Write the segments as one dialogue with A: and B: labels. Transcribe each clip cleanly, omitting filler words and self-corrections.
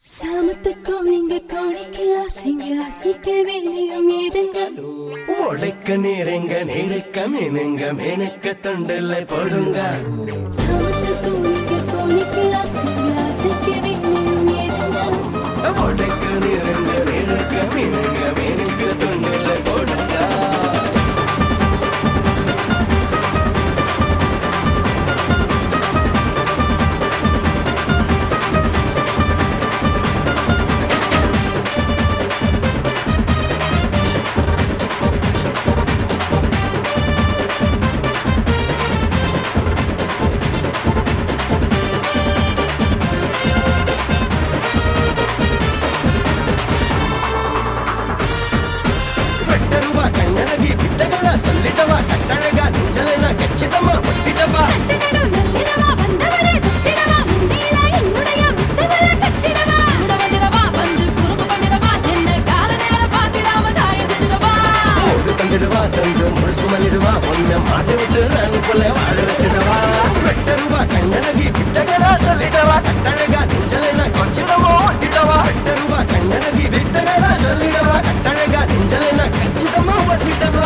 A: சாமத்து கோழிங்க கோழிக்கு ஆசைங்க ஆசைக்க வேலையும் ஏதுங்க
B: உடைக்க நேரங்க நேரக்க மீனுங்க மீனுக்க தொண்டில் போடுங்க
A: சாமத்து கோழிங்க கோழிக்கு ஆசைங்க ஆசைக்க வேலையும் ஏதுங்க
B: உடைக்க நேரங்க நேரக்க மீனுங்க மீனுக்க தொண்டில் போடுங்க சொல்லிட்டவா கட்டழகா நெஞ்சலனா கச்சிதமா ஒட்டிட்டவா
A: நல்லிடவா வந்தவரே தொட்டிடவா முந்தியில என்னுடைய முத்தவள கட்டிடவா உடவதிடவா வந்து குறுக்கு பண்ணிடவா என்ன கால நேரம் பார்த்திடாம காய செஞ்சிடவா
B: ஓடு தந்திடுவா தந்து முழுசு மல்லிடுவா ஒன்ன மாட்டி விட்டு நான் போல வாழ வச்சிடவா வெட்டருவா கண்ணழகி விட்டகரா சொல்லிட்டவா கட்டழகா நெஞ்சலனா கச்சிதமா ஒட்டிட்டவா வெட்டருவா கண்ணழகி விட்டகரா சொல்லிடவா கட்டழகா நெஞ்சலனா கச்சிதமா ஒட்டிட்டவா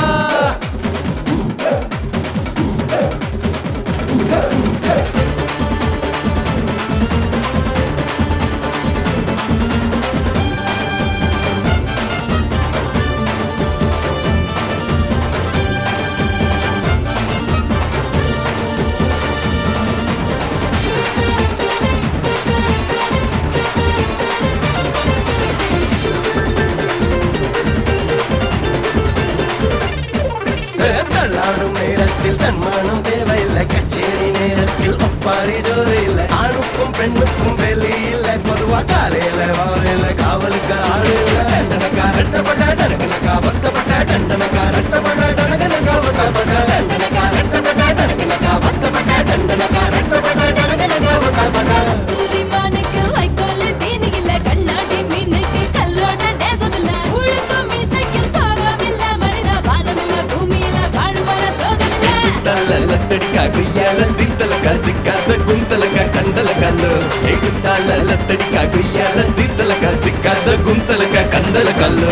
B: தள்ளாடும் நேரத்தில் தன்மானம் தேவையில்லை கச்சேரி நேரத்தில் ஒப்பாரி ஜோறு இல்லை ஆணுக்கும் பெண்ணுக்கும் வெளியில்லை பொதுவா காலையில வாழையில காவலுக்கு ஆளு இல்லை தண்டனக்கா ரெட்டப்பட்ட தனக்கனக்கா வத்தப்பட்ட தண்டனக்கா ரெட்டப்பட்ட தனக்கனக்கா வத்தப்பட்ட தண்டனக்கா ரெட்டப்பட்ட தனக்கனக்கா வத்தப்பட்ட தண்டனக்கா ரெட்டப்பட்ட தனக்கனக்கா வத்தப்பட்ட
A: சூரிமானுக்கு வைக்கோல் தீனி இல்ல கண்ணாடி மீனுக்கு கல்லோட தேசம் இல்ல உழுக்கும் மீசைக்கும் தாகமில்ல மனித வாதமில்ல பூமியில வாழுவர சோகமில்ல
B: லத்தடிக்கா குய்யால சீத்தலக்கா சிக்காத குந்தலக்கா கந்தல கல்லு எகுத்தால லத்தடிக்கா குய்யால சீத்தலக்கா சிக்காத குந்தலக்கா கந்தல கல்லு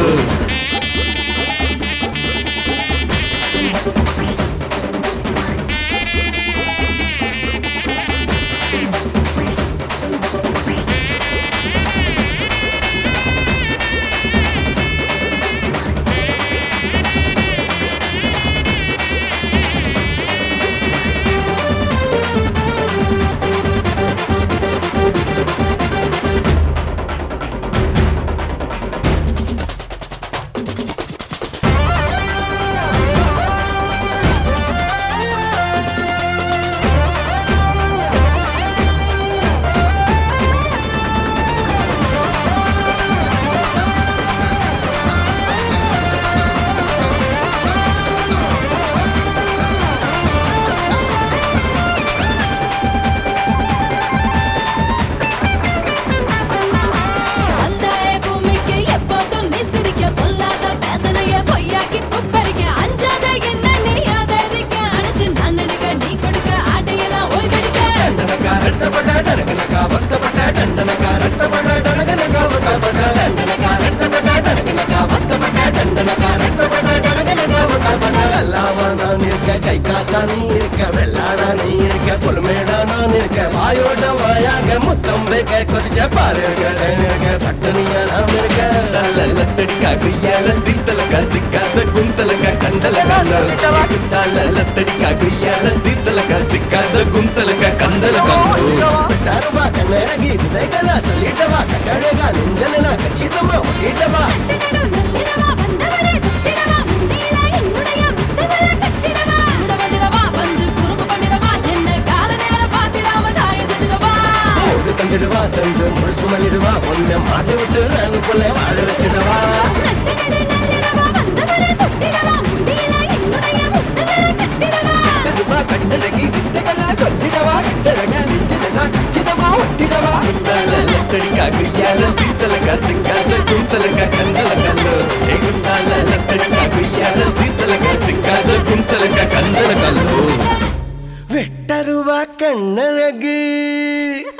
B: கை காசா நீ இருக்க வெள்ளாடா நீ இருக்க பொறுமேடா நான் இருக்க வாயோட வாயாக முத்தம் வைக்க கொதிச்ச பாருங்க பட்டனியா நாம் இருக்க லத்தடிக்கா குய்யால சீத்தலக்கா சிக்காத குந்தலக்கா கந்தல கல்லு லத்தடிக்கா குய்யால சீத்தலக்கா சிக்காத குந்தலக்கா கந்தல கல்லு தருவா கண்ணழகி விதைகளா சொல்லிட்டவா கட்டழகா நெஞ்சலனா கச்சிதமா ஒட்டிட்டவா
A: நல்லிடவா வந்தவரே தொட்டிடவா முந்தியில என்னுடைய முத்தவள கட்டிடவா உடவதிடவா வந்து குறுக்கு பண்ணிடவா என்ன கால நேரம் பார்த்திடாம காய செஞ்சிடவா
B: ஓடு தந்திடுவா தந்து முழுசு மல்லிடுவா ஒன்ன மாட்டி விட்டு நான் போல வாழ வச்சிடவா
A: நல்லிடவா வந்தவரே தொட்டிடவா முந்தியில என்னுடைய முத்தவள கட்டிடவா
B: தருவா கண்ணழகி வித்தைகளா சொல்லிடவா கட்டழகா நெஞ்சிலனா கச்சிதமா ஒட்டிடவா லத்தடிக்கா குய்யால சீத்தலக்கா சிக்காத குந்தலக்கா கந்தல கல்லு எகுத்தால லத்தடிக்கா குய்யால சீத்தலக்கா சிக்காத குந்தலக்கா கந்தல கல்லு வெட்டருவா கண்ணழகு